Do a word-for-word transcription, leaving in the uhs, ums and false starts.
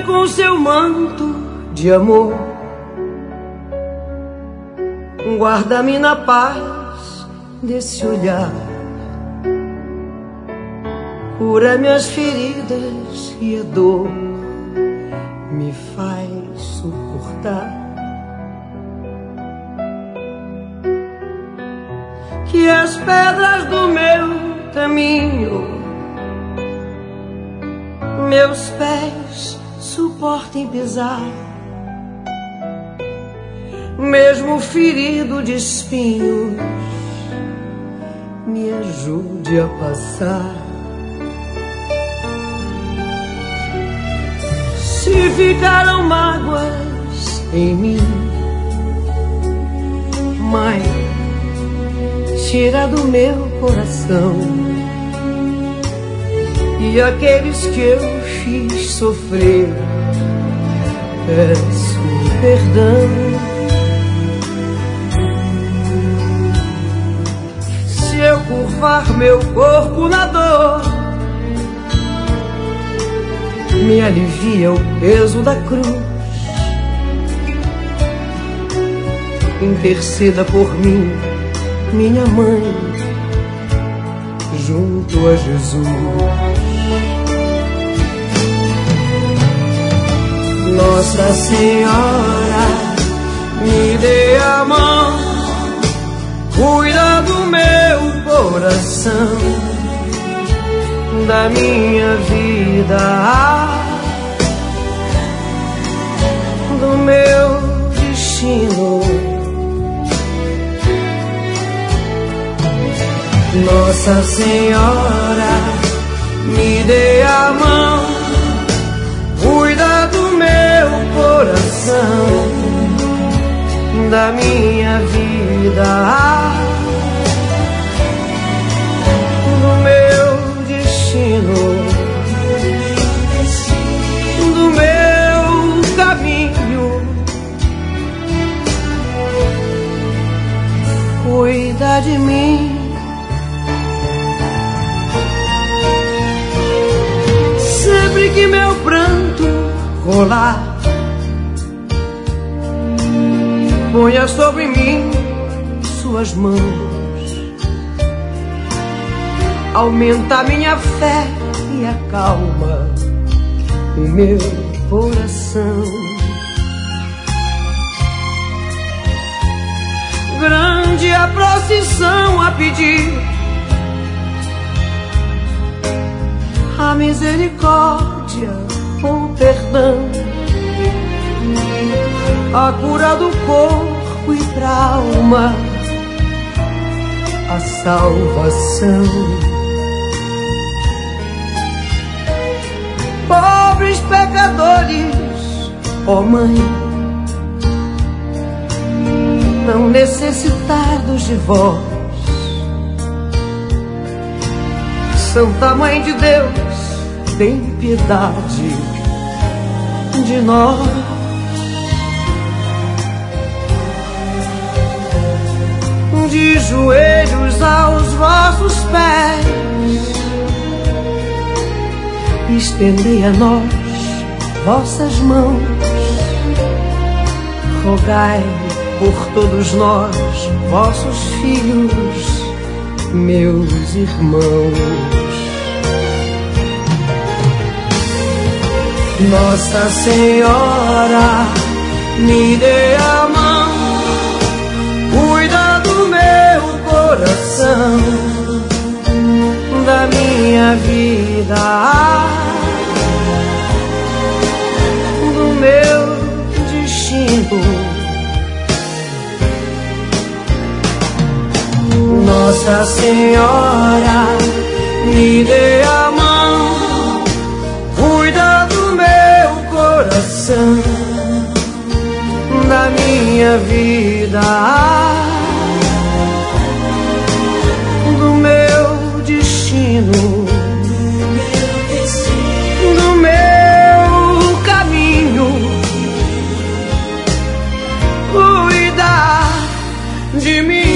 cobre com seu manto de amor, guarda-me na paz desse olhar, cura minhas feridas e a dor me faz suportar. Que as pedras do meu caminho meus pés suportem pisar, mesmo ferido de espinhos, me ajude a passar. Se ficaram mágoas em mim, Mãe, tira do meu coração, e aqueles que eu fiz sofrer, peço perdão. Se eu curvar meu corpo na dor, me alivia o peso da cruz. Interceda por mim, minha mãe, junto a Jesus. Nossa Senhora, me dê a mão, cuida do meu coração, da minha vida, do meu destino. Nossa Senhora, me dê a mão, cuida do meu coração, da minha vida, do meu destino, do meu caminho. Cuida de mim. Sempre que meu pranto rolar, ponha sobre mim suas mãos, aumenta minha fé e acalma o meu coração. Grande a procissão a pedir a misericórdia, o perdão, a cura do corpo e pra alma, a salvação. Pobres pecadores, ó Mãe, tão necessitados de vós, Santa Mãe de Deus, tem piedade de nós. De joelhos aos vossos pés, estendei a nós vossas mãos, rogai por todos nós, vossos filhos, meus irmãos. Nossa Senhora, me dê a mão, cuida do meu coração, da minha vida, do meu destino. Nossa Senhora, me dê a mão, cuida do meu coração, da minha vida, do meu destino, do meu caminho. Cuida de mim.